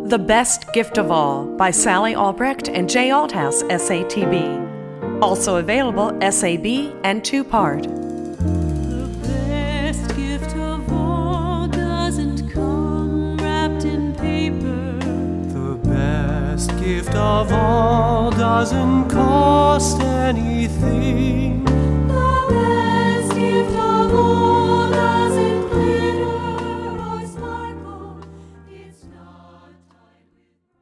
The Best Gift of All by Sally Albrecht and Jay Althouse, SATB. Also available SAB and two-part. The best gift of all doesn't come wrapped in paper. The best gift of all doesn't cost anything.